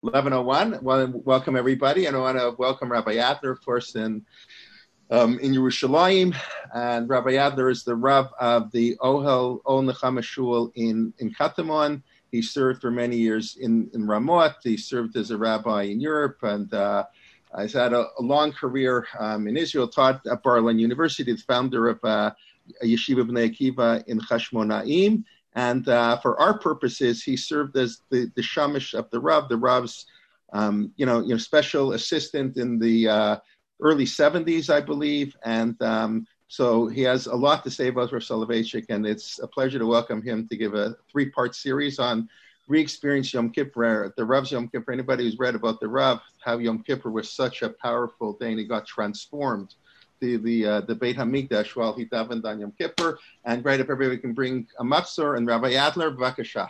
11:01. Well, welcome everybody, and I want to welcome Rabbi Adler, of course, in Yerushalayim. And Rabbi Adler is the Rav of the Ohel Ol Nechama Shul in Katamon. He served for many years in Ramot. He served as a rabbi in Europe, and he's had a long career in Israel. Taught at Bar-Ilan University, the founder of Yeshiva Bnei Akiva in Chashmonaim. And for our purposes, he served as the shamish of the Rav, the Rav's, special assistant in the early 70s, I believe. And so he has a lot to say about Rav Soloveitchik, and it's a pleasure to welcome him to give a 3-part series on re-experience Yom Kippur, the Rav's Yom Kippur. Anybody who's read about the Rav, how Yom Kippur was such a powerful day and he got transformed. The Beit HaMikdash while he davened on Yom Kippur. And right, if everybody can bring a machzor, and Rabbi Adler, b'vakasha.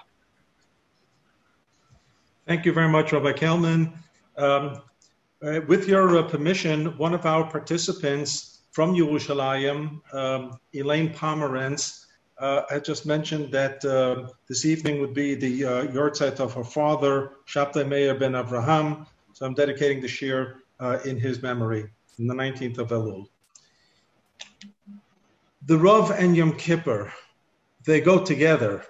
Thank you very much, Rabbi Kelman. With your permission, one of our participants from Yerushalayim, Elaine Pomerantz, had just mentioned that this evening would be the yortzeit of her father, Shabtai Meir ben Avraham. So I'm dedicating the shir in his memory, on the 19th of Elul. The Rav and Yom Kippur, they go together.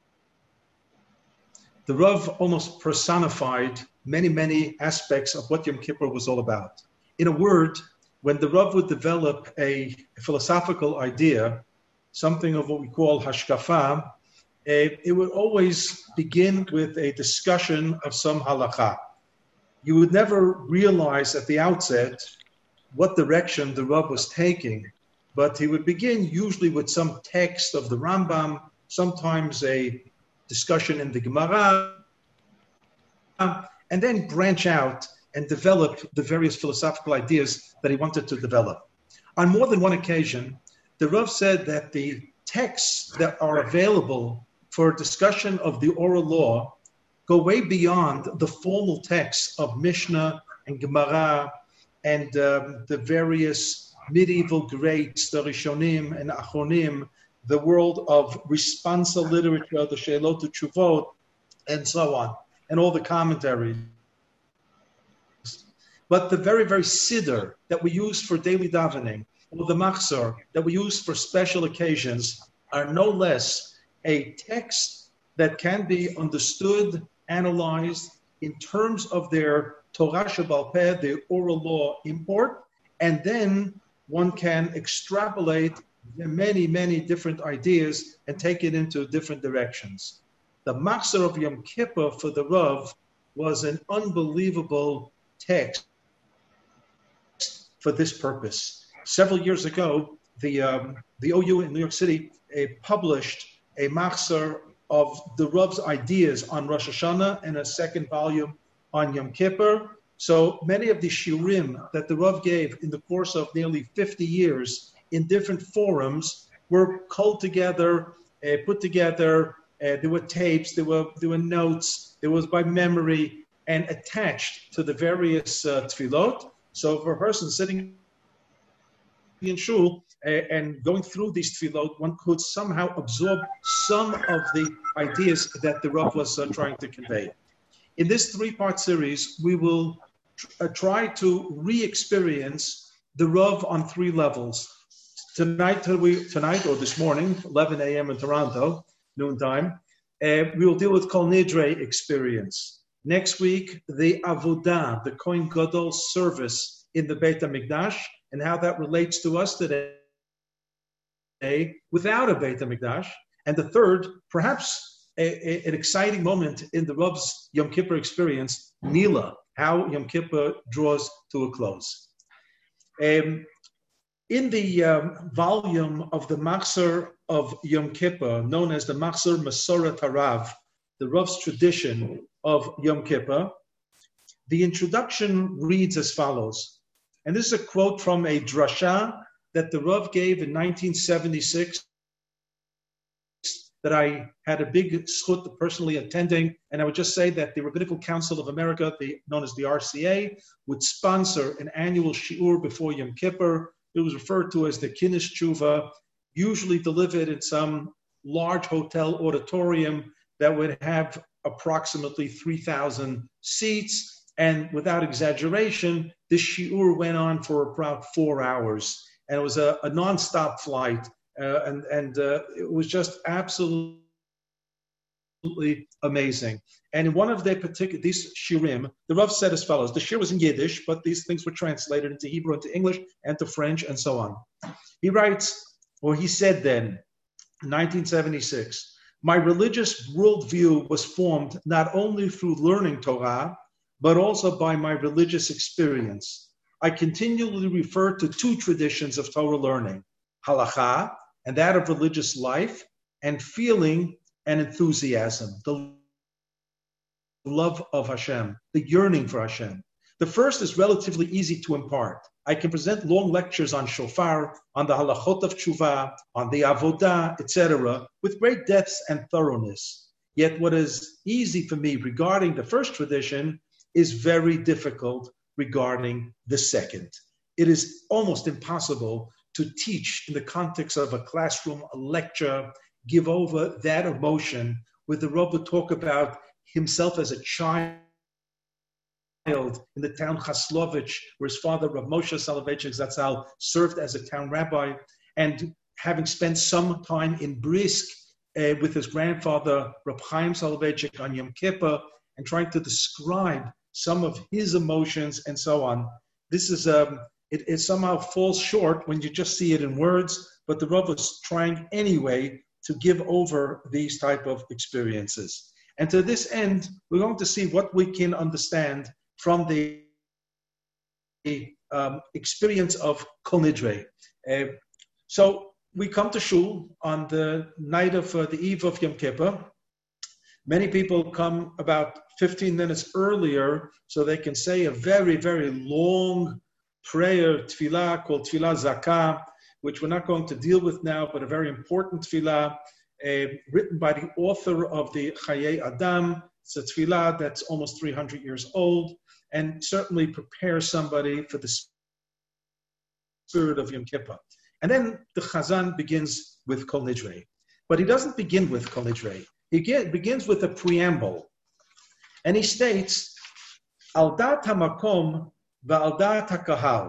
The Rav almost personified many, many aspects of what Yom Kippur was all about. In a word, when the Rav would develop a philosophical idea, something of what we call hashkafa, it would always begin with a discussion of some halakha. You would never realize at the outset what direction the Rav was taking, but he would begin usually with some text of the Rambam, sometimes a discussion in the Gemara, and then branch out and develop the various philosophical ideas that he wanted to develop. On more than one occasion, the Rav said that the texts that are available for discussion of the oral law go way beyond the formal texts of Mishnah and Gemara and the various medieval greats, the Rishonim and Achronim, the world of responsa literature, the Sheilot Tshuvot, and so on, and all the commentaries. But the very, very siddur that we use for daily davening, or the machzor that we use for special occasions, are no less a text that can be understood, analyzed in terms of their Torah Shebal Peh, their oral law import, and then one can extrapolate many, many different ideas and take it into different directions. The Machzor of Yom Kippur for the Rav was an unbelievable text for this purpose. Several years ago, the OU in New York City published a Machzor of the Rav's ideas on Rosh Hashanah and a second volume on Yom Kippur. So many of the shiurim that the Rav gave in the course of nearly 50 years in different forums were culled together, put together. There were tapes, there were notes, there was by memory, and attached to the various tefillot. So for a person sitting in shul and going through these tefillot, one could somehow absorb some of the ideas that the Rav was trying to convey. In this 3-part series, we will try to re-experience the Rav on 3 levels. Tonight or this morning, 11 a.m. in Toronto, noontime, we will deal with Kol Nidre experience. Next week, the Avodah, the Kohen Gadol service in the Beit HaMikdash, and how that relates to us today without a Beit HaMikdash. And the third, perhaps an exciting moment in the Rav's Yom Kippur experience, Nila, how Yom Kippur draws to a close. In the volume of the Machzor of Yom Kippur, known as the Machzor Masoret Harav, the Rav's tradition of Yom Kippur, the introduction reads as follows. And this is a quote from a drasha that the Rav gave in 1976 that I had a big zchut personally attending. And I would just say that the Rabbinical Council of America, known as the RCA, would sponsor an annual shiur before Yom Kippur. It was referred to as the Kinnis Tshuva, usually delivered in some large hotel auditorium that would have approximately 3,000 seats. And without exaggeration, this shiur went on for about 4 hours. And it was a nonstop flight. And it was just absolutely amazing. And in one of their particular, these shirim, the Rav said as follows. The shir was in Yiddish, but these things were translated into Hebrew, into English, and to French, and so on. He writes, or he said then, 1976, my religious worldview was formed not only through learning Torah, but also by my religious experience. I continually refer to two traditions of Torah learning, halakha, and that of religious life, and feeling and enthusiasm, the love of Hashem, the yearning for Hashem. The first is relatively easy to impart. I can present long lectures on shofar, on the halachot of tshuva, on the avodah, etc., with great depth and thoroughness. Yet what is easy for me regarding the first tradition is very difficult regarding the second. It is almost impossible to teach in the context of a classroom, a lecture, give over that emotion, where the Rebbe would talk about himself as a child in the town Chaslovich, where his father, Rav Moshe Soloveitchik Zatzal, served as a town rabbi, and having spent some time in Brisk with his grandfather, Rav Chaim Soloveitchik, on Yom Kippur, and trying to describe some of his emotions and so on. This is it somehow falls short when you just see it in words, but the Rav was trying anyway to give over these type of experiences. And to this end, we're going to see what we can understand from the experience of Kol Nidre. So we come to Shul on the night of the eve of Yom Kippur. Many people come about 15 minutes earlier so they can say a very, very long prayer, tefillah, called Tefillah Zakah, which we're not going to deal with now, but a very important tefillah, written by the author of the Chayei Adam. It's a tefillah that's almost 300 years old, and certainly prepares somebody for the spirit of Yom Kippur. And then the Chazan begins with Kol Nidre. But he doesn't begin with Kol Nidre. He begins with a preamble. And he states, Al dat hamakom va'al dat hakahal,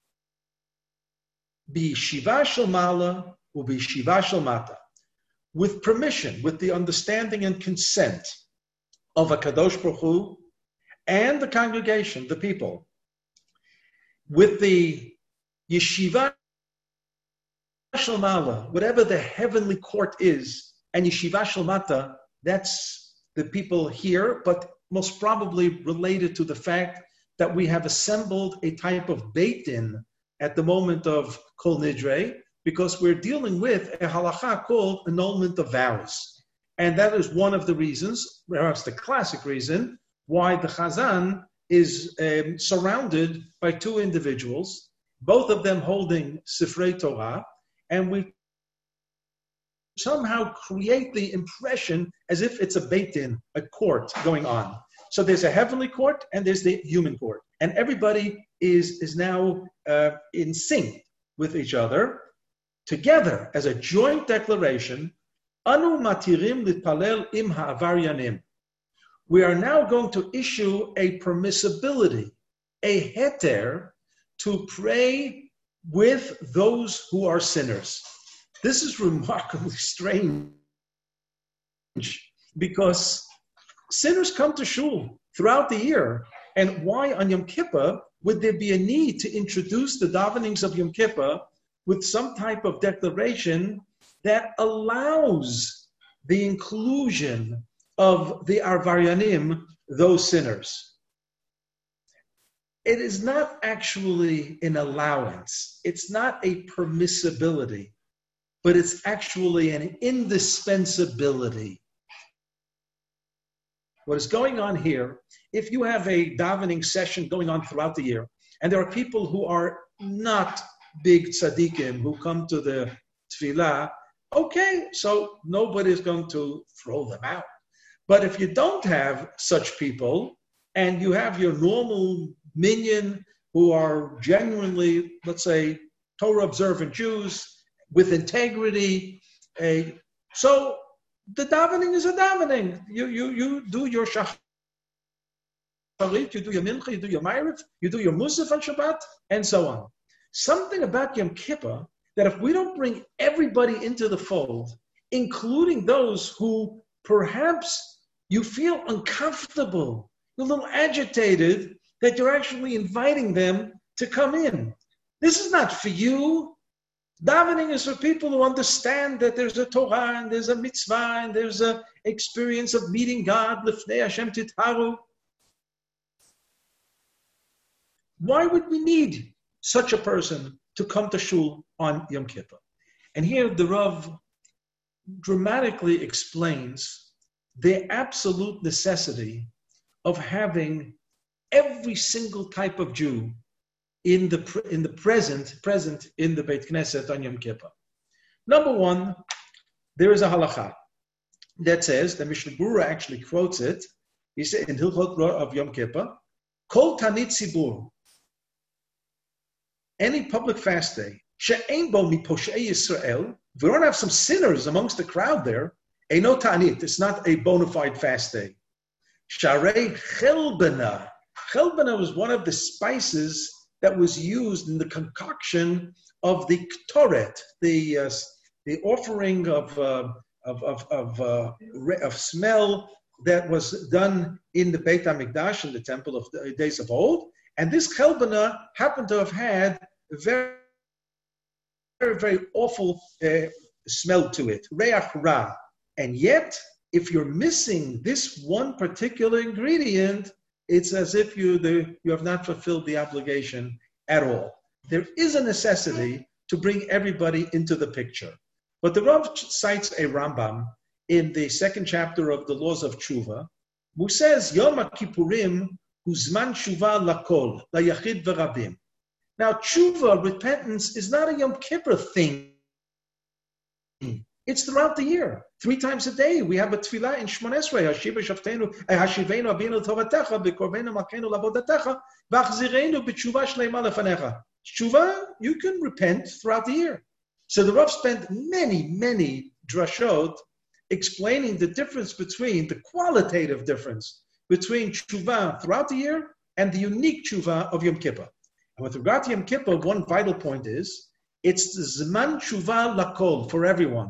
b'yeshiva shel mala u'b'yeshiva shel mata. With permission, with the understanding and consent of HaKadosh Baruch Hu and the congregation, the people, with the yeshiva shel mala, whatever the heavenly court is, and yeshiva shel mata, that's the people here, but most probably related to the fact that we have assembled a type of Beit Din at the moment of Kol Nidre, because we're dealing with a halacha called annulment of vows. And that is one of the reasons, perhaps the classic reason, why the Chazan is surrounded by two individuals, both of them holding Sifrei Torah, and we somehow create the impression as if it's a Beit Din, a court going on. So there's a heavenly court and there's the human court. And everybody is now in sync with each other, together as a joint declaration, Anu matirim litpalel im ha'avaryanim. We are now going to issue a permissibility, a heter, to pray with those who are sinners. This is remarkably strange because sinners come to shul throughout the year. And why on Yom Kippur would there be a need to introduce the davenings of Yom Kippur with some type of declaration that allows the inclusion of the Arvaryanim, those sinners? It is not actually an allowance. It's not a permissibility, but it's actually an indispensability. What is going on here, if you have a davening session going on throughout the year, and there are people who are not big tzaddikim who come to the tefillah, okay, so nobody is going to throw them out. But if you don't have such people, and you have your normal minyan who are genuinely, let's say, Torah observant Jews with integrity, so the davening is a davening. You do your shacharit, you do your mincha, you do your ma'ariv, you do your musaf on Shabbat, and so on. Something about Yom Kippur that if we don't bring everybody into the fold, including those who perhaps you feel uncomfortable, you're a little agitated, that you're actually inviting them to come in. This is not for you. Davening is for people who understand that there's a Torah and there's a mitzvah and there's an experience of meeting God, Lifnei Hashem Titharu. Why would we need such a person to come to shul on Yom Kippur? And here the Rav dramatically explains the absolute necessity of having every single type of Jew in the present in the Beit Knesset on Yom Kippur. Number one, there is a halacha that says, the Mishnah Berurah actually quotes it, he said in Hilchot of Yom Kippur, Kol Tanit Tzibur, any public fast day, she'ein bo miposhei Yisrael, if we don't have some sinners amongst the crowd there, eino ta'anit, it's not a bona fide fast day. Sharei chelbena. Chelbena was one of the spices that was used in the concoction of the ktoret, the offering of smell that was done in the Beit HaMikdash, in the temple of the days of old. And this chelbena happened to have had a very, very, very awful smell to it, reach ra. And yet, if you're missing this one particular ingredient, it's as if you have not fulfilled the obligation at all. There is a necessity to bring everybody into the picture. But the Rav cites a Rambam in the second chapter of the Laws of Tshuva, who says, Yom HaKippurim Uzman Tshuva lakol, layachid v'rabim. Now, Tshuva, repentance, is not a Yom Kippur thing. It's throughout the year. 3 times a day, we have a tefillah in Shmon Esrei, Hashivenu Abinu Tovatecha, B'korvenu Malkeinu Lavodatecha, V'achzirenu b'tshuva shleima lefanecha. Tshuva, you can repent throughout the year. So the Rav spent many, many drashot explaining the difference between, the qualitative difference between tshuva throughout the year and the unique tshuva of Yom Kippur. And with regard to Yom Kippur, one vital point is, it's the zman tshuva lakol, for everyone.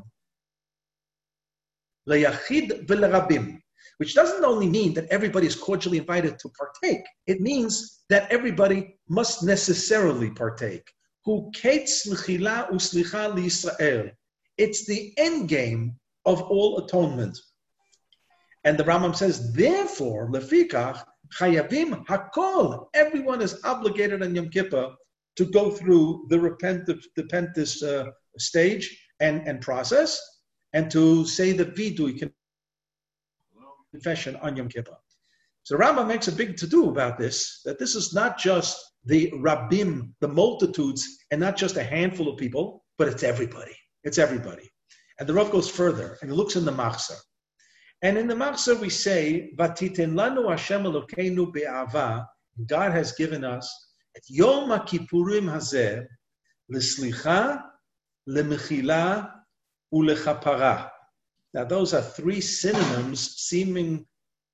Layachid v'lerabim, which doesn't only mean that everybody is cordially invited to partake. It means that everybody must necessarily partake. Hu ketz l'chila u'slicha liYisrael. It's the end game of all atonement. And the Rambam says, therefore, lefikach chayavim hakol. Everyone is obligated on Yom Kippur to go through the repentance stage and process, and to say the vidui confession on Yom Kippur. So Rambam makes a big to-do about this, that this is not just the rabbim, the multitudes, and not just a handful of people, but it's everybody. It's everybody. And the Rav goes further, and he looks in the Machzor. And in the Machzor we say, Vatiten lanu Hashem Elokeinu be'ava, God has given us at Yom HaKippurim hazeh, l'slicha, l'mechila, ulechapara. Now those are 3 synonyms seeming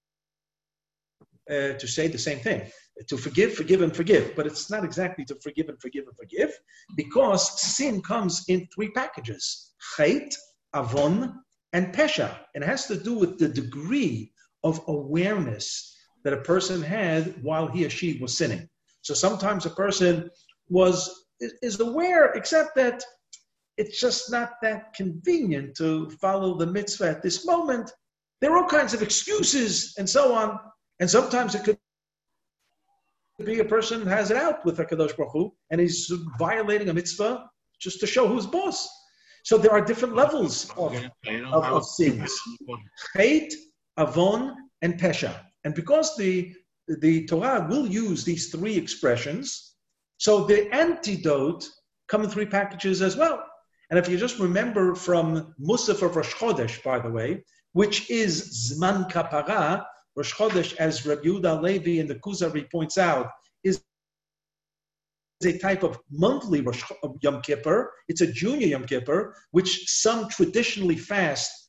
to say the same thing. To forgive, forgive, and forgive. But it's not exactly to forgive and forgive and forgive, because sin comes in 3 packages. Chet, avon, and pesha. It has to do with the degree of awareness that a person had while he or she was sinning. So sometimes a person is aware, except that it's just not that convenient to follow the mitzvah at this moment. There are all kinds of excuses and so on. And sometimes it could be a person has it out with HaKadosh Baruch Hu, and he's violating a mitzvah just to show who's boss. So there are different levels of sins. Chet, avon, and pesha. And because the Torah will use these 3 expressions, so the antidote come in 3 packages as well. And if you just remember from Musaf of Rosh Chodesh, by the way, which is Zman Kapara, Rosh Chodesh, as Rabbi Yehuda Levi and the Kuzari points out, is a type of monthly Yom Kippur. It's a junior Yom Kippur, which some traditionally fast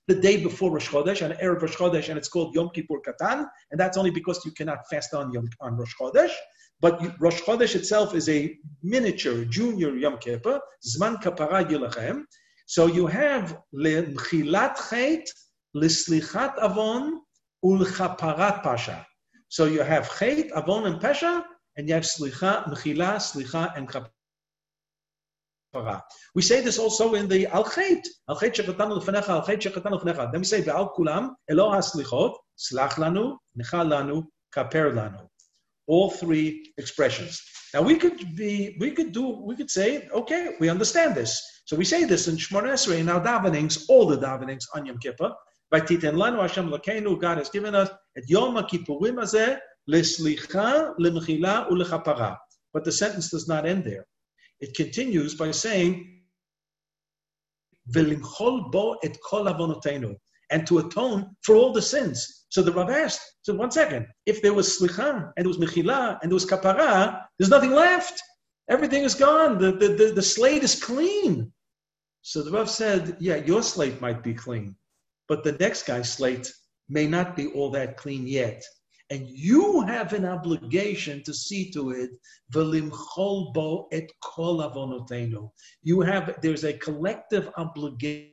the day before Rosh Chodesh, and Erev Rosh Chodesh, and it's called Yom Kippur Katan, and that's only because you cannot fast on Rosh Chodesh. But Rosh Chodesh itself is a miniature, junior Yom Kippur, Zman Kapara Yilachem. So you have L'Mchilat Chet, L'Slichat Avon, Ulchaparat Pasha. So you have Chet, Avon, and Pesha, and you have Slicha, Mechila, Slicha, and Kapara. We say this also in the Al Chet. Al Chet Shekatanu L'Fenecha, Al Chet Shekatanu L'Fenecha. Then we say, Ve'al Kulam, Elo HaSlichot, Slach Lanu, Nechal Lanu, Kaper Lanu. All three expressions. Now we could say, okay, we understand this. So we say this in Shemona Esrei, in our davenings, all the davenings on Yom Kippur. Vaytiten lanu Hashem Elokeinu, God has given us et Yom HaKippurim hazeh leslicha, lemechila, ulechapara. But the sentence does not end there. It continues by saying, velimchol bo et kol avonotenu, and to atone for all the sins. So the Rav asked, so 1 second, if there was slicha, and there was mechila, and there was kapara, there's nothing left. Everything is gone. The slate is clean. So the Rav said, yeah, your slate might be clean, but the next guy's slate may not be all that clean yet. And you have an obligation to see to it, velimchol bo et kol avonotenu. There's a collective obligation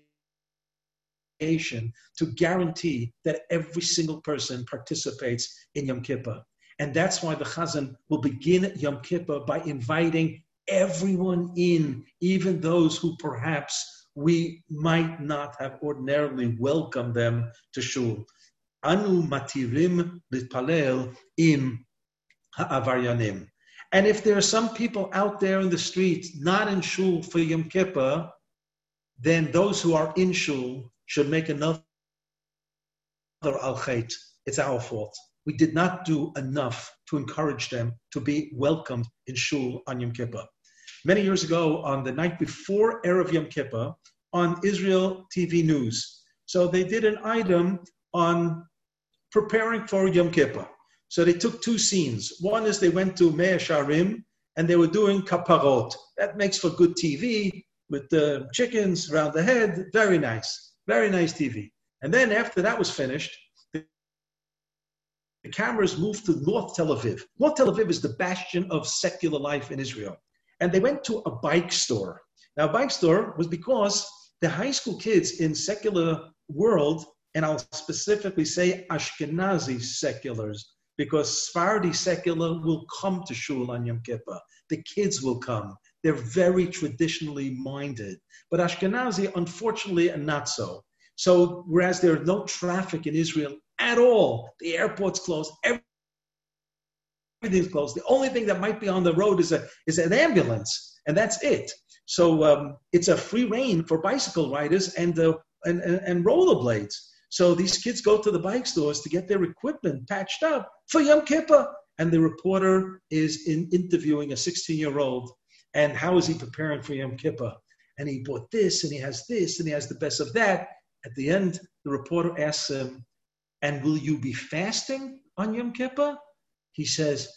to guarantee that every single person participates in Yom Kippur. And that's why the Chazan will begin Yom Kippur by inviting everyone in, even those who perhaps we might not have ordinarily welcomed them to Shul. Anu matirim litpalel im ha'avaryanim. And if there are some people out there in the street not in Shul for Yom Kippur, then those who are in Shul should make another al-chait. It's our fault. We did not do enough to encourage them to be welcomed in Shul on Yom Kippur. Many years ago, on the night before Erev Yom Kippur, on Israel TV News, so they did an item on preparing for Yom Kippur. So they took two scenes. One is they went to Mea Sharim, and they were doing kaparot. That makes for good TV, with the chickens around the head. Very nice. Very nice TV. And then after that was finished, the cameras moved to North Tel Aviv. North Tel Aviv is the bastion of secular life in Israel. And they went to a bike store. Now, a bike store was because the high school kids in secular world, and I'll specifically say Ashkenazi seculars, because Sephardi secular will come to Shul on Yom Kippur. The kids will come. They're very traditionally minded. But Ashkenazi, unfortunately, are not so. So whereas there is no traffic in Israel at all, the airport's closed, everything's closed. The only thing that might be on the road is an ambulance, and that's it. So it's a free rein for bicycle riders and rollerblades. So these kids go to the bike stores to get their equipment patched up for Yom Kippur. And the reporter is interviewing a 16-year-old. And how is he preparing for Yom Kippur? And he bought this, and he has this, and he has the best of that. At the end, the reporter asks him, and will you be fasting on Yom Kippur? He says,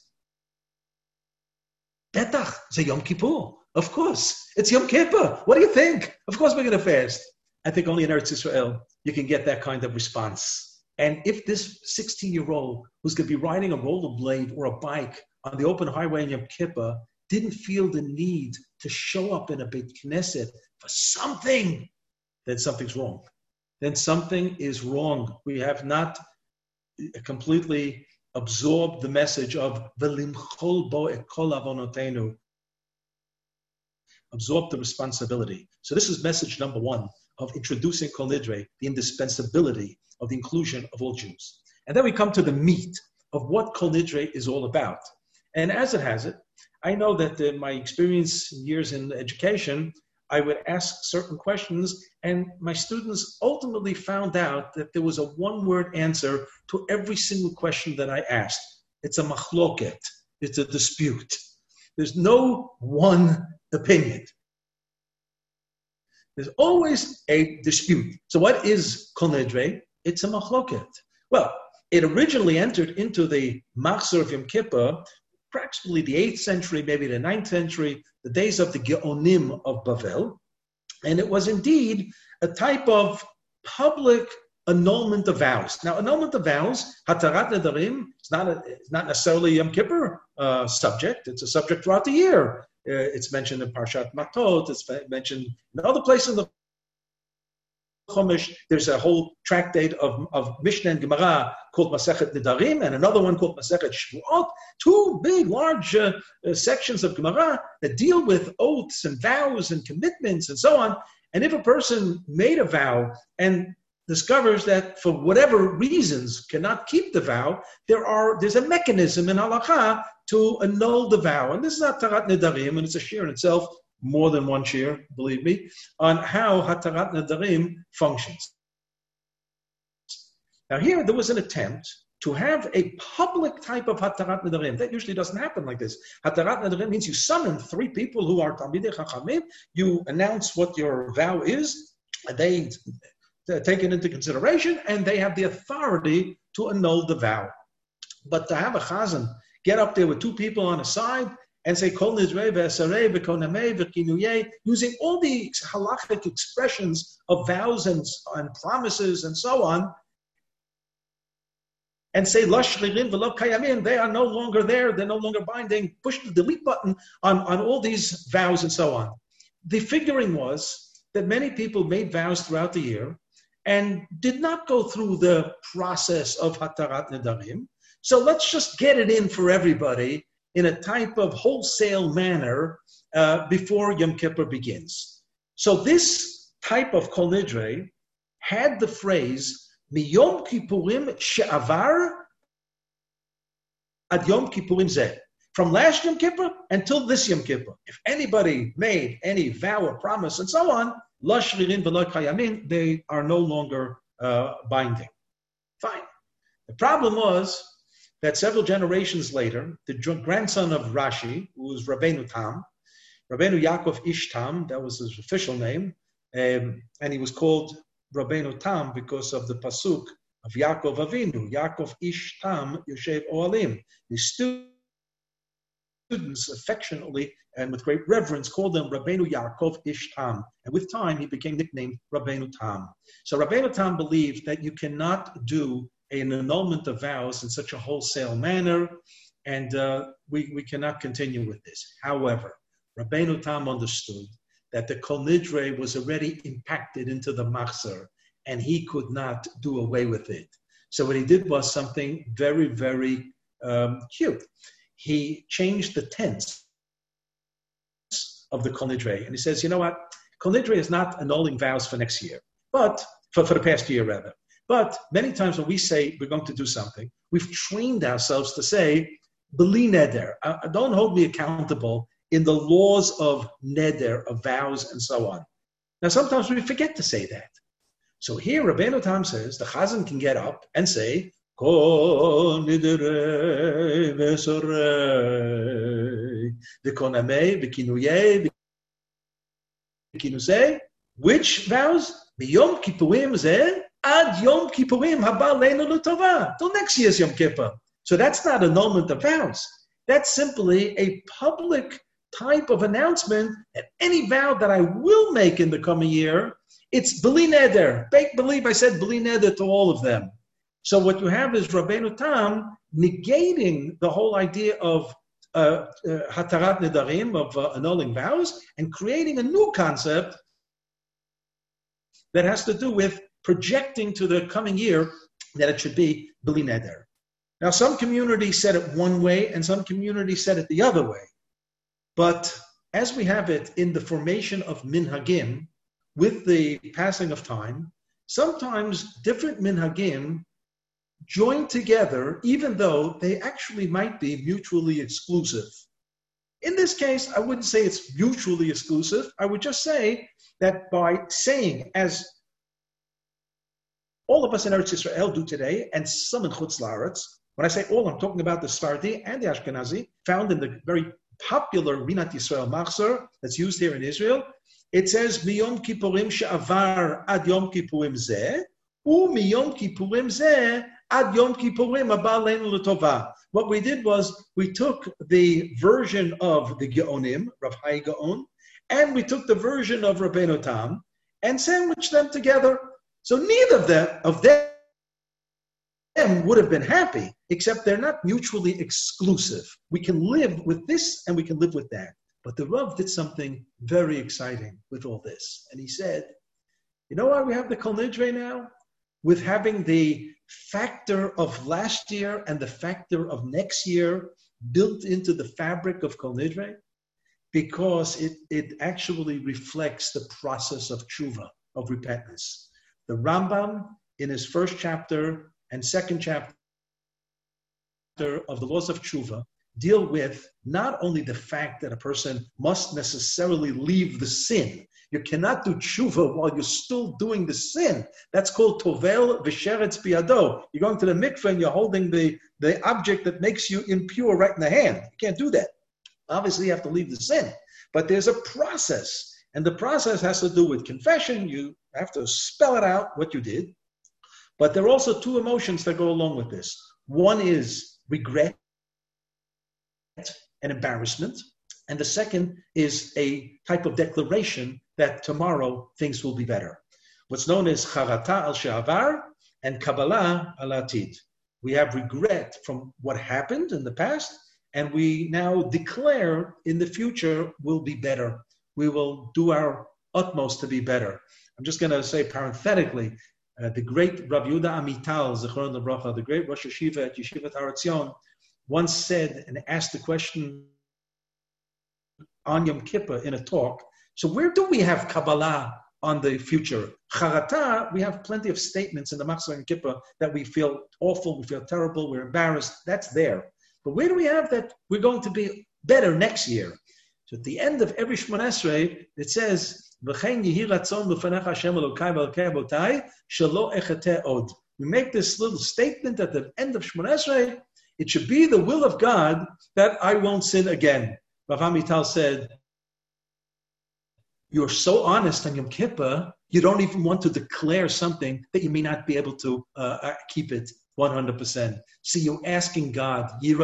Betach, it's Yom Kippur. Of course, it's Yom Kippur. What do you think? Of course we're going to fast. I think only in Eretz Israel you can get that kind of response. And if this 16-year-old who's going to be riding a rollerblade or a bike on the open highway in Yom Kippur didn't feel the need to show up in a Beit Knesset for something, then something's wrong. Then something is wrong. We have not completely absorbed the message of Velimchol bo et kol avonotenu. Absorb the responsibility. So this is message number one of introducing Kol Nidre, the indispensability of the inclusion of all Jews. And then we come to the meat of what Kol Nidre is all about. And as it has it, I know that in my experience years in education, I would ask certain questions, and my students ultimately found out that there was a one-word answer to every single question that I asked. It's a machloket. It's a dispute. There's no one opinion. There's always a dispute. So what is Kol Nidre? It's a machloket. Well, it originally entered into the Machzor of Yom Kippur, approximately the 8th century, maybe the 9th century, the days of the Geonim of Bavel. And it was indeed a type of public annulment of vows. Now, annulment of vows, Hatarat Nedarim, it's not necessarily Yom Kippur subject. It's a subject throughout the year. It's mentioned in Parshat Matot. It's mentioned in other places in the Chumash. There's a whole tractate of Mishnah and Gemara called Masechet Nedarim, and another one called Masechet Shvuot. Two big, large sections of Gemara that deal with oaths and vows and commitments and so on. And if a person made a vow and discovers that for whatever reasons cannot keep the vow, there's a mechanism in halakha to annul the vow. And this is not Hatarat Nedarim, and it's a shir in itself, more than one shir, believe me, on how Hatarat Nedarim functions. Now here, there was an attempt to have a public type of Hatarat Nedarim. That usually doesn't happen like this. Hatarat Nedarim means you summon three people who are Talmidei Chachamim, you announce what your vow is, and they take it into consideration, and they have the authority to annul the vow. But to have a chazan get up there with two people on a side and say, Kol nidrei ve'asarei ve'konamei ve'kinuyei, using all the halachic expressions of vows and promises and so on, and say, Lo shririn v'lo kayamin, they are no longer there, they're no longer binding, push the delete button on all these vows and so on. The figuring was that many people made vows throughout the year and did not go through the process of Hatarat Nedarim. So let's just get it in for everybody in a type of wholesale manner before Yom Kippur begins. So this type of Kol Nidrei had the phrase, Miyom Kippurim she'avar ad Yom Kippurim zeh. From last Yom Kippur until this Yom Kippur. If anybody made any vow or promise and so on, Lo shririn v'lo kayamin, they are no longer binding. Fine. The problem was that several generations later, the grandson of Rashi, who was Rabbeinu Tam, Rabbeinu Yaakov Ish Tam, that was his official name, and he was called Rabbeinu Tam because of the pasuk of Yaakov Avinu, Yaakov Ish Tam Yoshev Ohalim. His students affectionately and with great reverence called him Rabbeinu Yaakov Ish Tam. And with time, he became nicknamed Rabbeinu Tam. So Rabbeinu Tam believed that you cannot do an annulment of vows in such a wholesale manner, and we cannot continue with this. However, Rabbeinu Tam understood that the Kol Nidrei was already impacted into the machzor, and he could not do away with it. So what he did was something very, very cute. He changed the tense of the Kol Nidrei, and he says, you know what? Kol Nidrei is not annulling vows for next year, but for the past year rather. But many times when we say we're going to do something, we've trained ourselves to say, B'li neder, don't hold me accountable in the laws of neder, of vows, and so on. Now, sometimes we forget to say that. So here, Rabbeinu Tam says, the chazan can get up and say, Kol nidrei v'sorei, v'konamei, v'kinuyei, v'kinusei. Which vows? B'yom kippurim zeh, ad Yom Kippurim haba leinu l'tova, till next year's Yom Kippur. So that's not annulment of vows. That's simply a public type of announcement that any vow that I will make in the coming year, it's B'li neder. Make believe I said B'li neder to all of them. So what you have is Rabbeinu Tam negating the whole idea of Hatarat Nedarim, of annulling vows, and creating a new concept that has to do with projecting to the coming year that it should be B'li neder. Now, some communities said it one way and some communities said it the other way. But as we have it in the formation of minhagim, with the passing of time, sometimes different minhagim join together even though they actually might be mutually exclusive. In this case, I wouldn't say it's mutually exclusive. I would just say that by saying, as all of us in Eretz Yisrael do today, and some in Chutz La'aretz. When I say all, I'm talking about the Sfardi and the Ashkenazi, found in the very popular Rinat Yisrael Machzor that's used here in Israel. It says, Miyom Kippurim she'avar ad Yom Kippurim zeh, u'miyom Kippurim zeh ad Yom Kippurim haba leinu l'tova. What we did was, we took the version of the Geonim, Rav Hai Gaon, and we took the version of Rabbeinu Tam, and sandwiched them together. So neither of them would have been happy, except they're not mutually exclusive. We can live with this and we can live with that. But the Rav did something very exciting with all this. And he said, you know why we have the Kol Nidre now? With having the factor of last year and the factor of next year built into the fabric of Kol Nidre? Because it actually reflects the process of tshuva, of repentance. The Rambam, in his first chapter and second chapter of the laws of tshuva, deal with not only the fact that a person must necessarily leave the sin. You cannot do tshuva while you're still doing the sin. That's called tovel v'sheretz biyado. You're going to the mikveh and you're holding the object that makes you impure right in the hand. You can't do that. Obviously, you have to leave the sin. But there's a process. And the process has to do with confession. You have to spell it out, what you did. But there are also two emotions that go along with this. One is regret and embarrassment. And the second is a type of declaration that tomorrow things will be better. What's known as charata al she'avar and kabbalah al atid. We have regret from what happened in the past, and we now declare in the future will be better. We will do our utmost to be better. I'm just going to say parenthetically, the great Rav Yehuda Amital, Zichron Lebracha, the great Rosh Yeshiva at Yeshivat Har Etzion, once said and asked the question on Yom Kippur in a talk, so where do we have Kabbalah on the future? Charata, we have plenty of statements in the Machzor Yom Kippur that we feel awful, we feel terrible, we're embarrassed. That's there. But where do we have that we're going to be better next year? So at the end of every Shemona Esrei, it says, we make this little statement at the end of Shemona Esrei, it should be the will of God that I won't sin again. Rav Amital said, you're so honest on Yom Kippur, you don't even want to declare something that you may not be able to keep it 100%. So you're asking God, give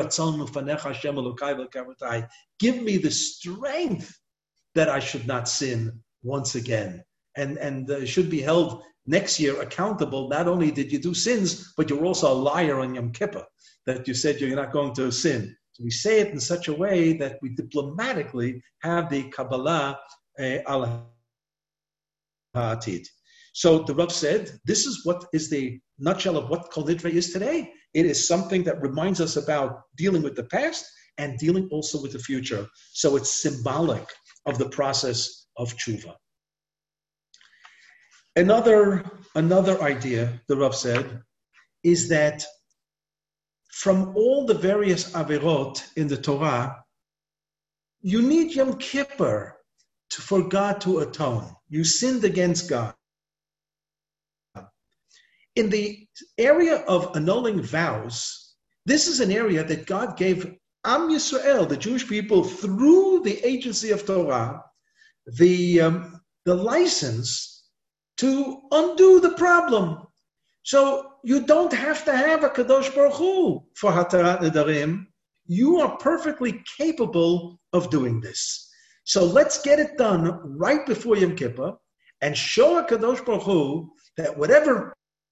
me the strength that I should not sin once again. And should be held next year accountable. Not only did you do sins, but you're also a liar on Yom Kippur, that you said you're not going to sin. So we say it in such a way that we diplomatically have the Kabbalah al Ha'atid. So the Rav said, this is what is the nutshell of what Kol Nidre is today. It is something that reminds us about dealing with the past and dealing also with the future. So it's symbolic of the process of tshuva. Another idea, the Rav said, is that from all the various averot in the Torah, you need Yom Kippur for God to atone. You sinned against God. In the area of annulling vows, this is an area that God gave Am Yisrael, the Jewish people, through the agency of Torah, the license to undo the problem. So you don't have to have a Kadosh Baruch Hu for Hatarat Nedarim. You are perfectly capable of doing this. So let's get it done right before Yom Kippur and show a Kadosh Baruch Hu that whatever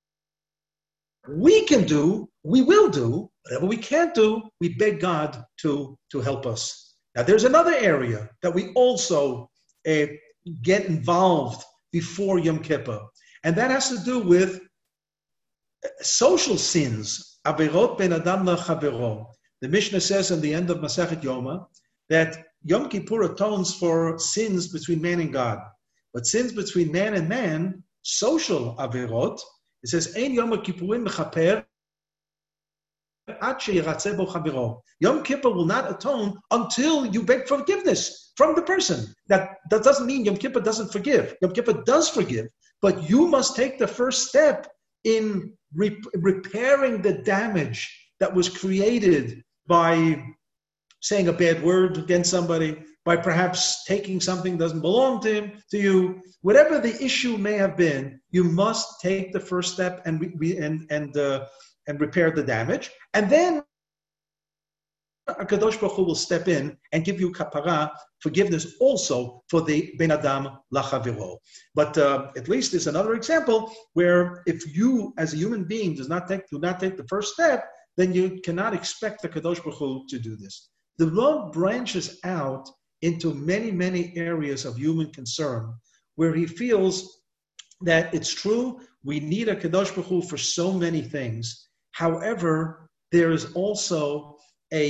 we can do, we will do. Whatever we can't do, we beg God to help us. Now, there's another area that we also get involved before Yom Kippur, and that has to do with social sins. Averot ben adam lachavero. The Mishnah says in the end of Masechet Yoma that Yom Kippur atones for sins between man and God, but sins between man and man, social averot. It says, Ein Yom Kippurim mechaper ad sheyiratzeh bo chavero. Yom Kippur will not atone until you beg forgiveness from the person. That doesn't mean Yom Kippur doesn't forgive. Yom Kippur does forgive, but you must take the first step in repairing the damage that was created by saying a bad word against somebody, by perhaps taking something that doesn't belong to you. Whatever the issue may have been, you must take the first step and repair the damage. And then HaKadosh Baruch Hu will step in and give you kapara, forgiveness also for the Ben Adam Lachaviro. But at least there's another example where if you, as a human being, do not take the first step, then you cannot expect the Kadosh Baruch Hu to do this. The Rav branches out into many, many areas of human concern where he feels that it's true, we need a Kadosh Baruch Hu for so many things. However, there is also a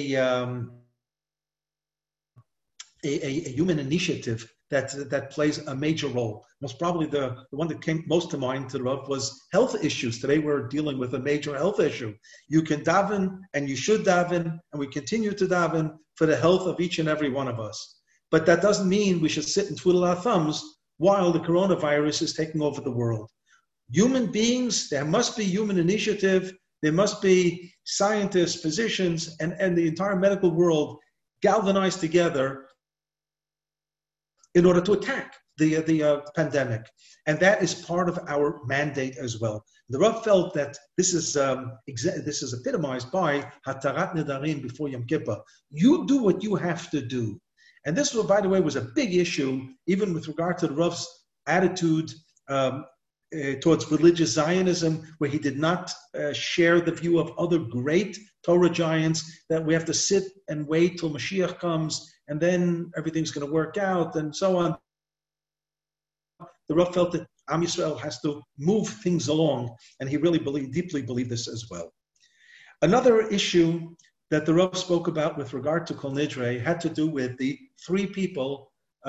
human initiative that plays a major role. Most probably the one that came most to mind to the Rav was health issues. Today we're dealing with a major health issue. You can daven, and you should daven, and we continue to daven for the health of each and every one of us. But that doesn't mean we should sit and twiddle our thumbs while the coronavirus is taking over the world. Human beings, there must be human initiative. There must be scientists, physicians, and the entire medical world galvanized together in order to attack the pandemic. And that is part of our mandate as well. The Rav felt that this is epitomized by Hatarat Nedarim before Yom Kippur. You do what you have to do. And this, by the way, was a big issue, even with regard to the Rav's attitude towards religious Zionism, where he did not share the view of other great Torah giants that we have to sit and wait till Mashiach comes and then everything's going to work out and so on. The Rav felt that Am Yisrael has to move things along, and he really deeply believed this as well. Another issue that the Rav spoke about with regard to Kol Nidre had to do with the three people,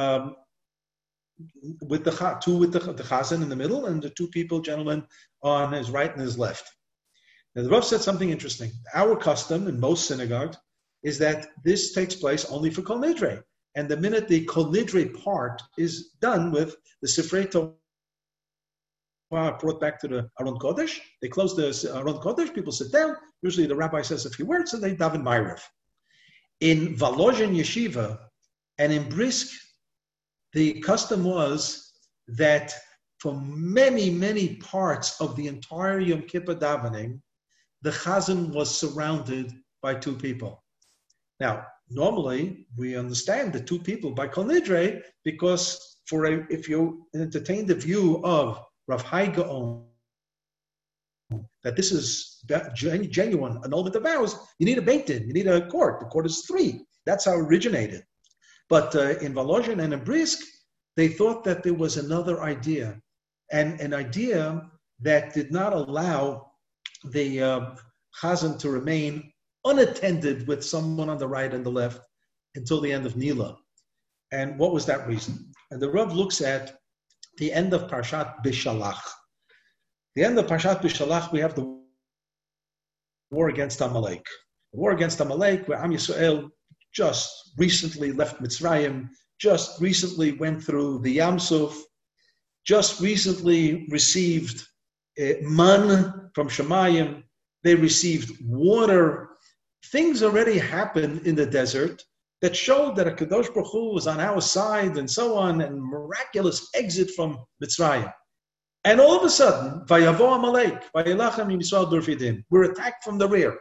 with the two with the Chazan in the middle and the two gentlemen on his right and his left. Now the Rav said something interesting. Our custom in most synagogues is that this takes place only for Kol Nidre. And the minute the Kol Nidre part is done with the Sifrei Torah brought back to the Aron Kodesh, they close the Aron Kodesh, people sit down, usually the rabbi says a few words, and they daven Ma'ariv. In Volozhin Yeshiva and in Brisk, the custom was that for many, many parts of the entire Yom Kippur davening, the Chazan was surrounded by two people. Now, normally, we understand the two people by Kol Nidre because if you entertain the view of Rav Hai Gaon, that this is genuine annulment of vows, you need a Beit Din, you need a court. The court is three. That's how it originated. But in Volozhin and in Brisk, they thought that there was another idea, and an idea that did not allow the Chazan to remain unattended with someone on the right and the left until the end of Nila. And what was that reason? And the Rav looks at the end of Parshat Bishalach. The end of Parshat Bishalach, we have the war against Amalek. The war against Amalek, where Am Yisrael just recently left Mitzrayim, just recently went through the Yam Suf, just recently received man from Shemayim. They received water. Things already happened in the desert that showed that a Kadosh Baruch Hu was on our side and so on, and miraculous exit from Mitzrayim. And all of a sudden, Vayavo Amalek, Vayelachem Yisrael Durfidim, we're attacked from the rear.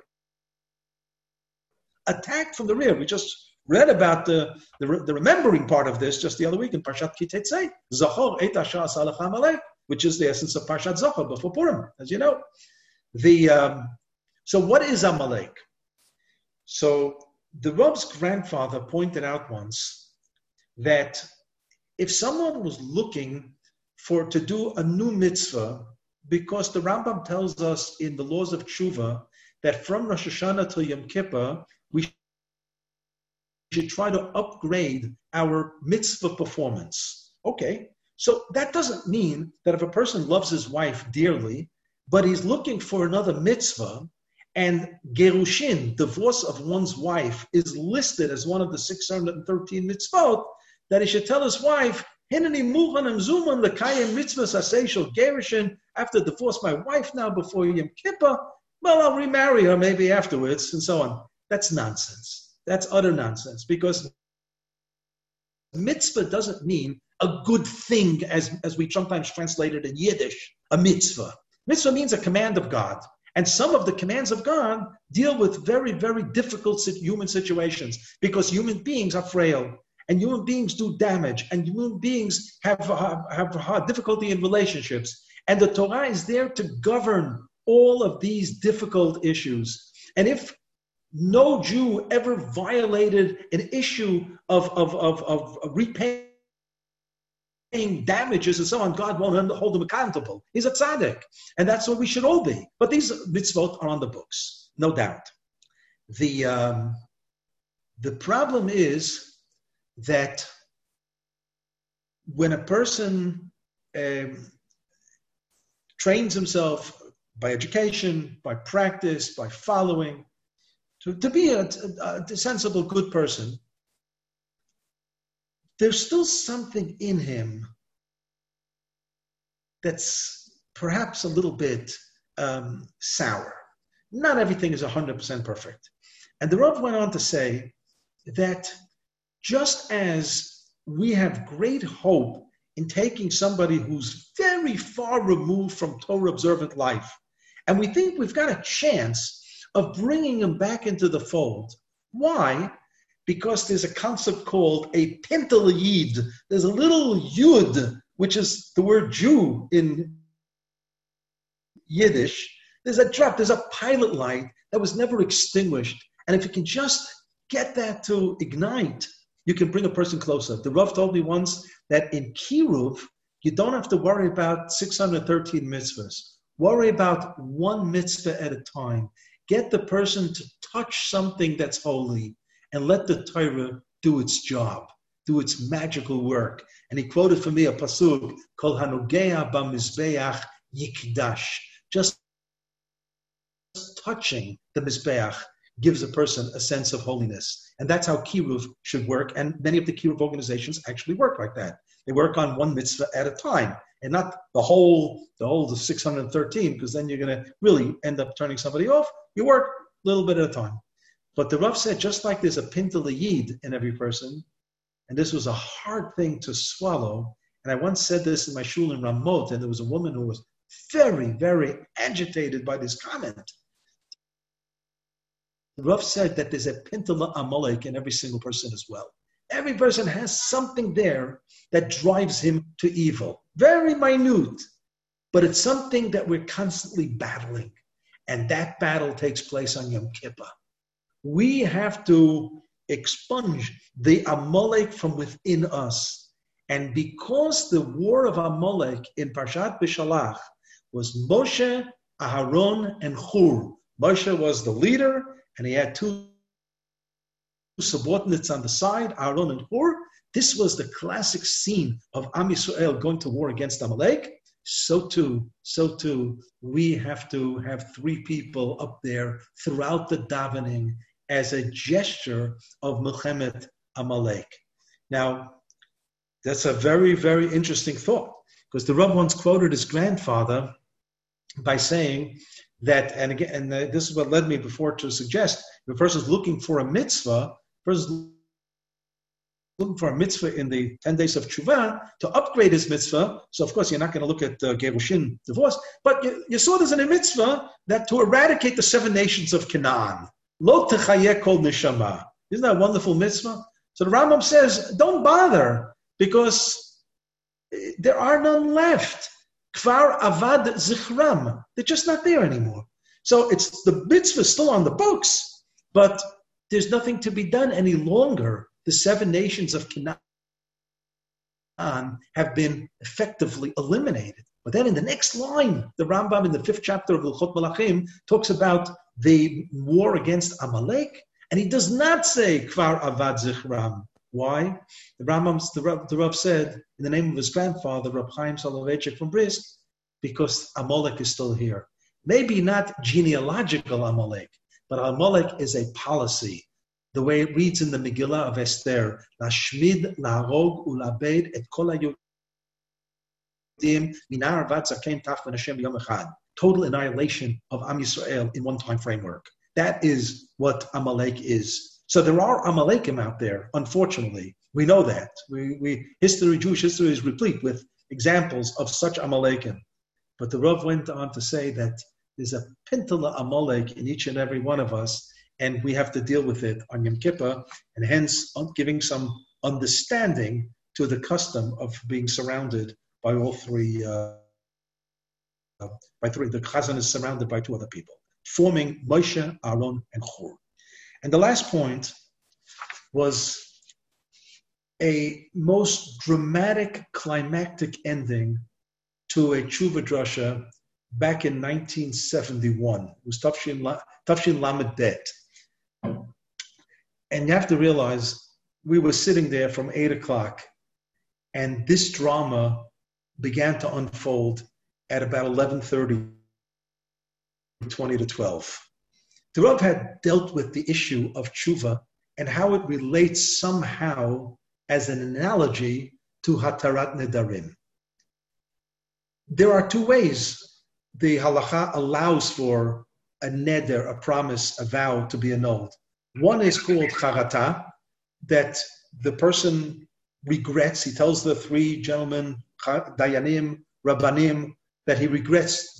Attacked from the rear. We just read about the remembering part of this just the other week in Parshat Ki Tetzei, Zachor et Asher Asah Lecha Amalek, which is the essence of Parshat Zachor before Purim, as you know. So what is Amalek? So the Rav's grandfather pointed out once that if someone was looking to do a new mitzvah, because the Rambam tells us in the laws of Tshuva that from Rosh Hashanah till Yom Kippur, we should try to upgrade our mitzvah performance. Okay, so that doesn't mean that if a person loves his wife dearly, but he's looking for another mitzvah, and gerushin, divorce of one's wife, is listed as one of the 613 mitzvot, that he should tell his wife, Hineni muchanim zuman lekayim mitzvahs aseh gerushin, after divorce my wife now before Yom Kippur, well, I'll remarry her maybe afterwards, and so on. That's nonsense. That's utter nonsense, because mitzvah doesn't mean a good thing as we sometimes translate it in Yiddish, a mitzvah. Mitzvah means a command of God. And some of the commands of God deal with very, very difficult human situations because human beings are frail and human beings do damage and human beings have difficulty in relationships. And the Torah is there to govern all of these difficult issues. And if no Jew ever violated an issue of repaying damages and so on, God won't hold him accountable. He's a tzaddik. And that's what we should all be. But these mitzvot are on the books, no doubt. The problem is that when a person trains himself by education, by practice, by following, to be a sensible, good person, there's still something in him that's perhaps a little bit sour. Not everything is 100% perfect. And the Rav went on to say that just as we have great hope in taking somebody who's very far removed from Torah observant life, and we think we've got a chance of bringing him back into the fold. Why? Because there's a concept called a pintel yid. There's a little yud, which is the word Jew in Yiddish. There's a drop, there's a pilot light that was never extinguished. And if you can just get that to ignite, you can bring a person closer. The Rav told me once that in Kiruv, you don't have to worry about 613 mitzvahs. Worry about one mitzvah at a time. Get the person to touch something that's holy and let the Torah do its job, do its magical work. And he quoted for me a pasuk, Kol hanogea b'mizbeach yikdash. Just touching the mizbeach gives a person a sense of holiness. And that's how Kiruv should work. And many of the Kiruv organizations actually work like that. They work on one mitzvah at a time and not the whole 613, because then you're going to really end up turning somebody off. You work a little bit at a time. But the Rav said, just like there's a pintel yid in every person, and this was a hard thing to swallow. And I once said this in my shul in Ramot, and there was a woman who was very, very agitated by this comment. The Rav said that there's a pintel amalek in every single person as well. Every person has something there that drives him to evil. Very minute, but it's something that we're constantly battling. And that battle takes place on Yom Kippur. We have to expunge the Amalek from within us. And because the war of Amalek in Parshat B'Shalach was Moshe, Aharon, and Hur. Moshe was the leader, and he had two subordinates on the side, Aharon and Hur. This was the classic scene of Am Yisrael going to war against Amalek. So too, we have to have three people up there throughout the davening as a gesture of Milchemet Amalek. Now, that's a very, very interesting thought, because the Rav once quoted his grandfather by saying that, and again, and this is what led me before to suggest, if a person's looking for a mitzvah, looking for a mitzvah in the 10 days of Tshuva to upgrade his mitzvah. So, of course, you're not going to look at Gerushin, divorce, but you saw there's in a mitzvah that to eradicate the 7 nations of Canaan. Lo techayeh kol neshama. Isn't that a wonderful mitzvah? So the Rambam says, don't bother, because there are none left. Kvar avad zichram. They're just not there anymore. So it's the mitzvah still on the books, but there's nothing to be done any longer. The 7 nations of Canaan have been effectively eliminated. But then in the next line, the Rambam in the 5th chapter of Hilchot Melachim talks about the war against Amalek, and he does not say Kvar Avad Zichram. Why? The Rav said, in the name of his grandfather, Rab Chaim Soloveitchik from Brisk, because Amalek is still here. Maybe not genealogical Amalek, but Amalek is a policy. The way it reads in the Megillah of Esther, Lashmid, La'arog, Ulabed, et kol ha'yodim, minar avad zaken tach v'nashem b'yom echad. Total annihilation of Am Yisrael in one time framework. That is what Amalek is. So there are Amalekim out there, unfortunately. We know that. Jewish history is replete with examples of such Amalekim. But the Rav went on to say that There's a pintala amalek in each and every one of us, and we have to deal with it on Yom Kippur, and hence giving some understanding to the custom of being surrounded by all three. The Chazan is surrounded by two other people, forming Moshe, Aaron, and Hur. And the last point was a most dramatic, climactic ending to a tshuva drasha back in 1971. It was Tafshin Lamed Det. And you have to realize, we were sitting there from 8 o'clock, and this drama began to unfold at about 11:30, 20 to 12. The Rav had dealt with the issue of tshuva and how it relates somehow as an analogy to Hatarat Nedarim. There are two ways the halacha allows for a neder, a promise, a vow to be annulled. One is called charata, that the person regrets. He tells the three gentlemen, dayanim, rabbanim, that he regrets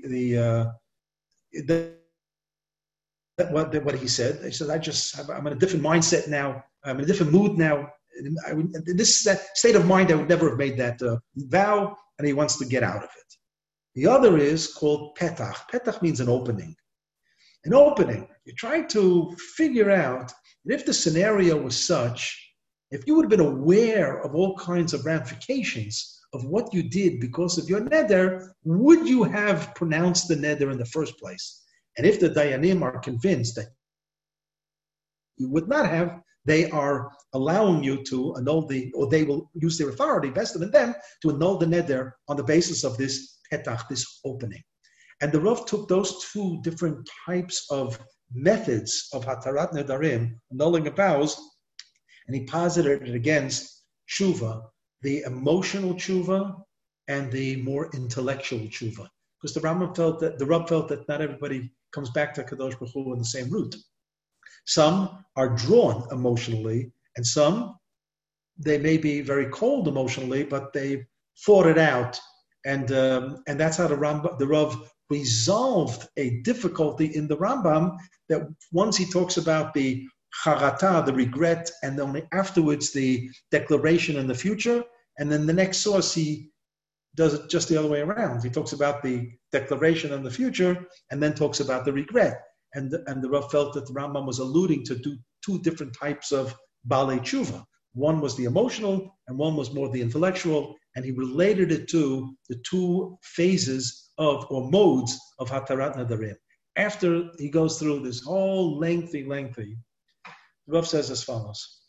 what he said. He said, I'm in a different mindset now. I'm in a different mood now. In this state of mind, I would never have made that vow, and he wants to get out of it. The other is called petach. Petach means an opening. An opening. You're trying to figure out that if the scenario was such, if you would have been aware of all kinds of ramifications of what you did because of your neder, would you have pronounced the neder in the first place? And if the dayanim are convinced that you would not have, they are allowing you to annul or they will use their authority, vested in them, to annul the neder on the basis of this petach, this opening. And the Rav took those two different types of methods of hatarat nedarim, annulling of vows, and he posited it against tshuva, the emotional tshuva and the more intellectual tshuva. Because the Rav felt that not everybody comes back to Kadosh Baruch Hu on the same route. Some are drawn emotionally, and some, they may be very cold emotionally, but they fought it out. And that's how the Rav resolved a difficulty in the Rambam, that once he talks about the charata, the regret, and only afterwards the declaration in the future, and then the next source he does it just the other way around. He talks about the declaration in the future, and then talks about the regret. And the Rav felt that the Rambam was alluding to two different types of balei tshuva. One was the emotional, and one was more the intellectual, and he related it to the two phases or modes of hatarat nadarim. After he goes through this whole lengthy, the Rav says as follows: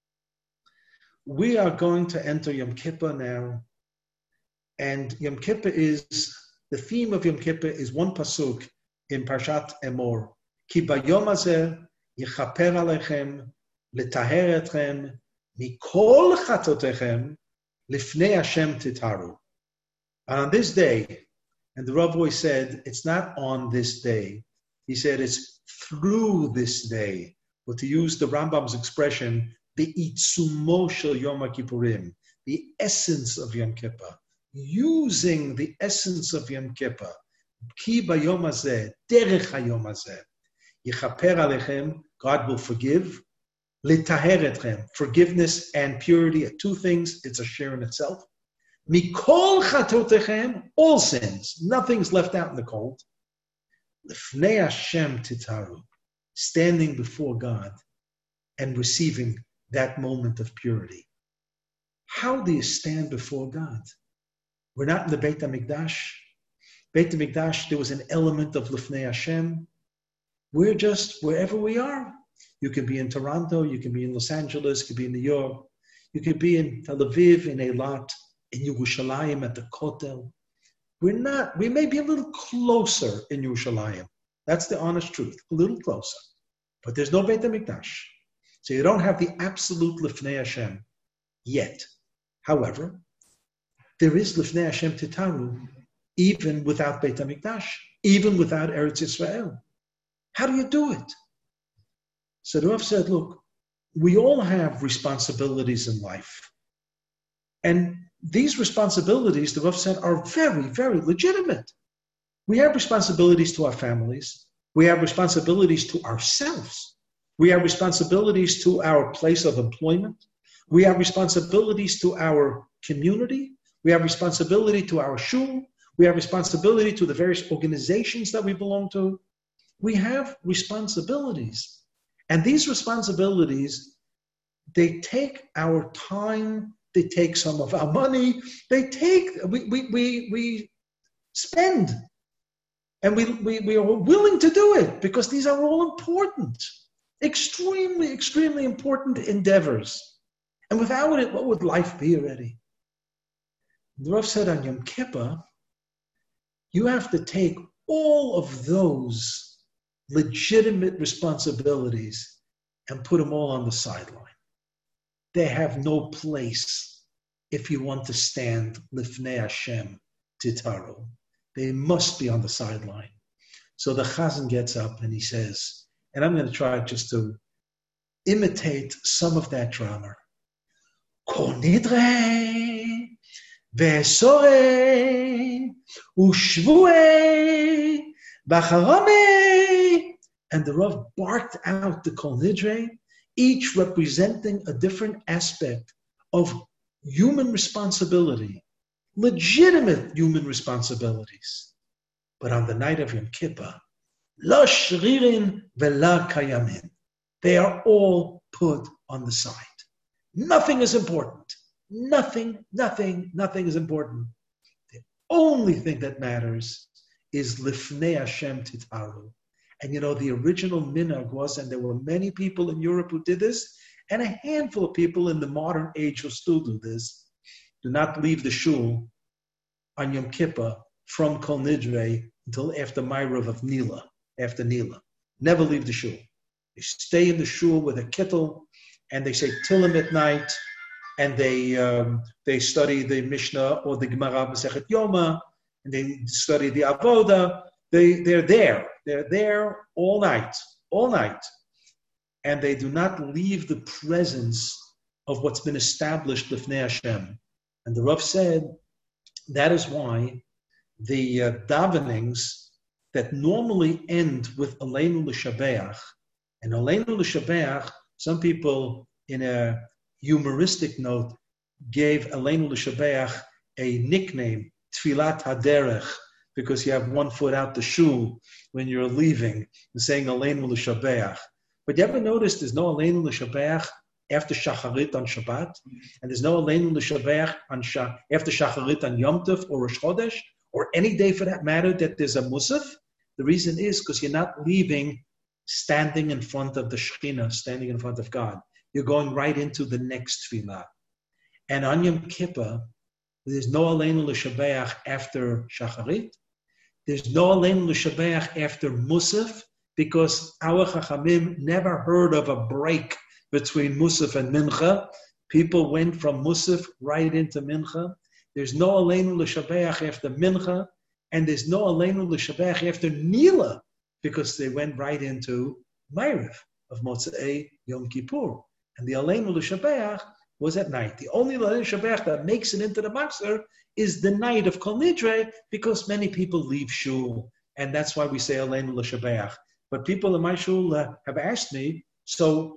we are going to enter Yom Kippur now, and Yom Kippur the theme of Yom Kippur is one pasuk in Parshat Emor. Ki bayom hazeh yichaper alechem letaher etchem mikol chatotechem lifnei Hashem titaru. And on this day, and the Rabbi said, it's not on this day. He said it's through this day. But to use the Rambam's expression, the itzumo shel Yom Kippurim, the essence of Yom Kippur, using the essence of Yom Kippur. Ki bayom hazeh, derech hayom hazeh, yichaper alechem, God will forgive. Litaher etchem, forgiveness and purity are two things. It's a share in itself. Mikol chatotechem, all sins, nothing's left out in the cold. Lifnei Hashem titaru, standing before God and receiving that moment of purity. How do you stand before God? We're not in the Beit HaMikdash. Beit HaMikdash, there was an element of Lifnei Hashem. We're just wherever we are. You could be in Toronto, you could be in Los Angeles, you could be in New York, you could be in Tel Aviv, in Eilat, in Yerushalayim, at the Kotel. We may be a little closer in Yerushalayim. That's the honest truth, a little closer. But there's no Beit HaMikdash. So you don't have the absolute Lifnei Hashem yet. However, there is Lifnei Hashem Titaru, even without Beit HaMikdash, even without Eretz Yisrael. How do you do it? So the Rav said, look, we all have responsibilities in life. And these responsibilities, the Rav said, are very, very legitimate. We have responsibilities to our families. We have responsibilities to ourselves. We have responsibilities to our place of employment. We have responsibilities to our community. We have responsibility to our shul. We have responsibility to the various organizations that we belong to. We have responsibilities. And these responsibilities, they take our time, they take some of our money, we spend. And we are willing to do it because these are all important, extremely, extremely important endeavors. And without it, what would life be already? The Rav said on Yom Kippur, you have to take all of those legitimate responsibilities and put them all on the sideline. They have no place if you want to stand Lifnei Hashem Titaru. They must be on the sideline. So the Chazan gets up and he says, and I'm going to try just to imitate some of that drama. Kol nidre ve'sorei u'shvuei v'charomei. And the Rav barked out the Kol nidre, each representing a different aspect of human responsibility, legitimate human responsibilities. But on the night of Yom Kippur, la shririn ve'la kayamin. They are all put on the side. Nothing is important. Nothing is important. The only thing that matters is Lifnei Hashem Titaru. And you know, the original minhag was, and there were many people in Europe who did this, and a handful of people in the modern age who still do this, do not leave the shul on Yom Kippur from Kol Nidre until after Ma'ariv of Nila, after Nila. Never leave the shul. They stay in the shul with a kittel, and they say Tillim at night, and they study the Mishnah or the Gemara Masechet Yoma, and they study the Avoda. They're there. They're there all night, and they do not leave the presence of what's been established Lifnei Hashem. And the Rav said that is why the davenings that normally end with Aleinu L'Shabeach, and Aleinu L'Shabeach, some people in a humoristic note gave Aleinu L'Shabeach a nickname, Tfilat HaDerech, because you have one foot out the shul when you're leaving and saying Aleinu L'Shabeach. But you ever notice there's no Aleinu L'Shabeach after Shacharit on Shabbat, and there's no Aleinu L'Shabeach after Shacharit on Yom Tov or Rosh Chodesh, or any day for that matter that there's a Musaf? The reason is because you're not leaving standing in front of the Shekhinah, standing in front of God. You're going right into the next Tefillah. And on Yom Kippur, there's no Aleinu L'Shabeach after Shacharit. There's no Aleinu L'Shabeach after Musaf, because our Chachamim never heard of a break between Musaf and Mincha. People went from Musaf right into Mincha. There's no Aleinu L'Shabeach after Mincha, and there's no Aleinu L'Shabeach after Nila, because they went right into Ma'ariv of Motzei Yom Kippur. And the Aleinu L'Shabeach was at night. The only Aleinu L'Shabeach that makes it into the Machzor is the night of Kol Nidre, because many people leave shul, and that's why we say Aleinu L'Shabeach. But people in my shul have asked me, so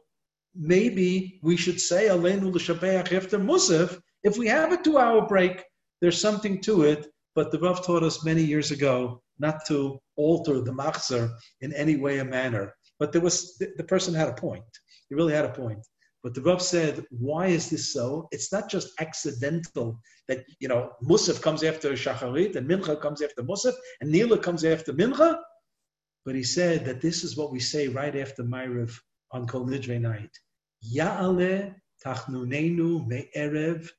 maybe we should say Aleinu L'Shabeach after Musaf. If we have a 2-hour break, there's something to it, but the Rav taught us many years ago not to alter the Machzor in any way or manner. But the person had a point. He really had a point. But the Rav said, why is this so? It's not just accidental that, Musaf comes after Shacharit, and Mincha comes after Musaf, and Nila comes after Mincha. But he said that this is what we say right after Ma'ariv on Kol Nidre night. Ya'ale tachnunenu me'erev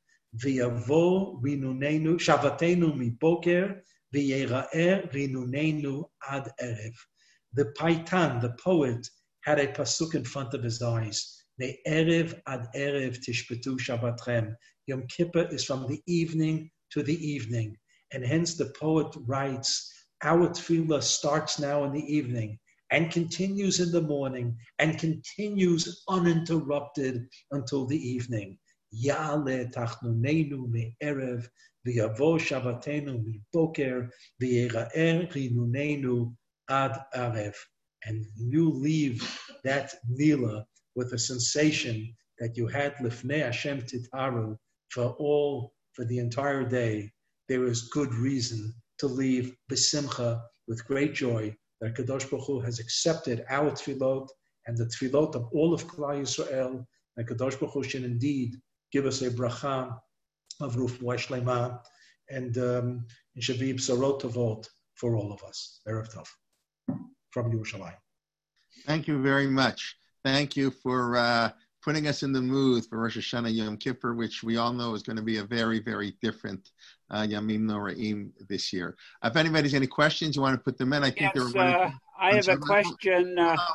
v'yavo rinunenu shavatenu miboker v'yera'er rinunenu ad erev. The Paitan, the poet, had a pasuk in front of his eyes. Me'erev ad erev tishpetu shabatchem. Yom Kippur is from the evening to the evening. And hence the poet writes, our tefillah starts now in the evening and continues in the morning and continues uninterrupted until the evening. Ya'ale tachnunenu me'erev, v'yavo shavatenu mi'boker, v'yera'er rinunenu ad arev. And you leave that Nila with a sensation that you had Lifnei Hashem Titaru for the entire day. There is good reason to leave B'simcha with great joy that Kadosh Baruch Hu has accepted our tefillot and the tefillot of all of Klal Yisrael. And Kadosh Baruch Hu should indeed give us a bracha of Rufuah Shlema and Shavi B'sarot Tovot for all of us. Erev Tov from Yerushalayim. Thank you very much. Thank you for putting us in the mood for Rosh Hashanah Yom Kippur, which we all know is going to be a very, very different Yamim Noraim this year. If anybody's any questions, you want to put them in. I think I have a question.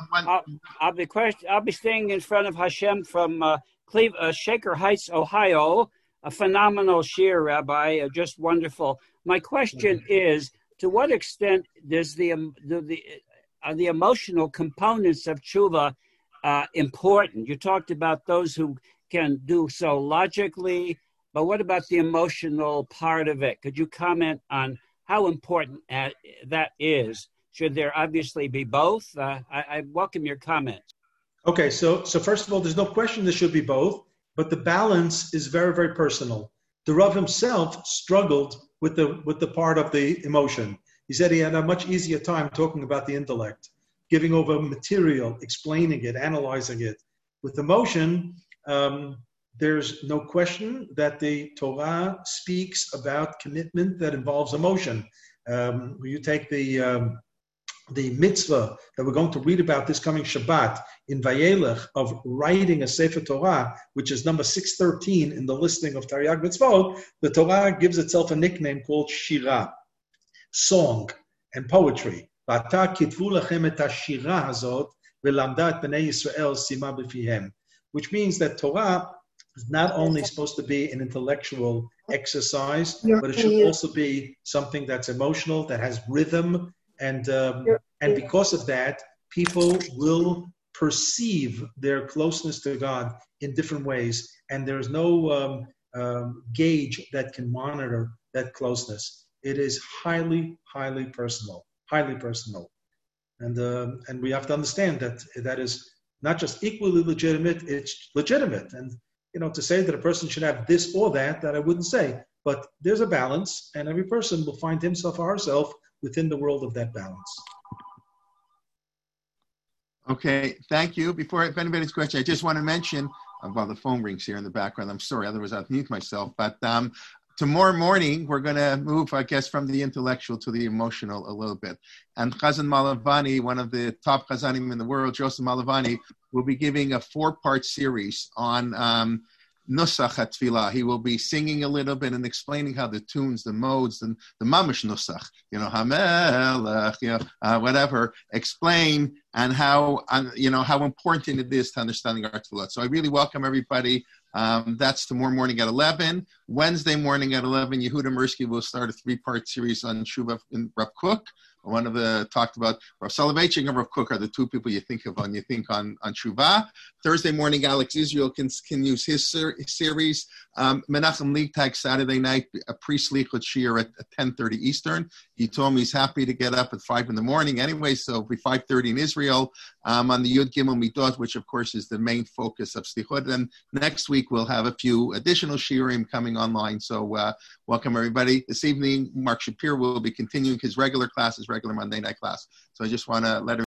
I'll be staying in front of Hashem from Shaker Heights, Ohio. A phenomenal shir, Rabbi, just wonderful. My question is, to what extent does the emotional components of tshuva important? You talked about those who can do so logically, but what about the emotional part of it? Could you comment on how important that is? Should there obviously be both? I welcome your comments. Okay, so first of all, there's no question there should be both, but the balance is very, very personal. The Rav himself struggled with the part of the emotion. He said he had a much easier time talking about the intellect, giving over material, explaining it, analyzing it. With emotion, there's no question that the Torah speaks about commitment that involves emotion. You take the mitzvah that we're going to read about this coming Shabbat in Vayelech of writing a Sefer Torah, which is number 613 in the listing of Taryag Mitzvot. The Torah gives itself a nickname called Shirah, song and poetry. Which means that Torah is not only supposed to be an intellectual exercise, but it should also be something that's emotional, that has rhythm, and because of that, people will perceive their closeness to God in different ways, and there's no gauge that can monitor that closeness. It is highly, highly personal. Highly personal, and we have to understand that is not just equally legitimate; it's legitimate. And to say that a person should have this or that I wouldn't say. But there's a balance, and every person will find himself or herself within the world of that balance. Okay, thank you. If anybody's question, I just want to mention while the phone rings here in the background. I'm sorry, otherwise I'd mute myself. But tomorrow morning, we're going to move, I guess, from the intellectual to the emotional a little bit. And Chazan Malavani, one of the top Chazanim in the world, Joseph Malavani, will be giving a 4-part series on Nusach HaTfilah. He will be singing a little bit and explaining how the tunes, the modes, and the Mamish Nusach, Hamelech, whatever, explain and how important it is to understanding our Tfilah. So I really welcome everybody. That's tomorrow morning at 11. Wednesday morning at 11, Yehuda Mirsky will start a 3-part series on Shuvah in Rav Kook. One of the talked about Rav Soloveitchik and Rav Kook are the 2 people you think of when you think on Shuvah. Thursday morning, Alex Israel can use his series. Menachem Leitag Saturday night, a pre-slichut shir at 10:30 Eastern. He told me he's happy to get up at 5 in the morning anyway, so it'll be 5:30 in Israel on the Yud Gimel Midot, which of course is the main focus of Slichut. And next week we'll have a few additional shirim coming online. So welcome everybody. This evening, Mark Shapiro will be continuing his regular Monday night class. So I just want to let